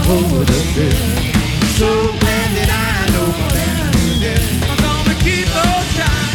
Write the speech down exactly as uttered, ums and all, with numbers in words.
over the hill. So glad that I know that I'm gonna keep on.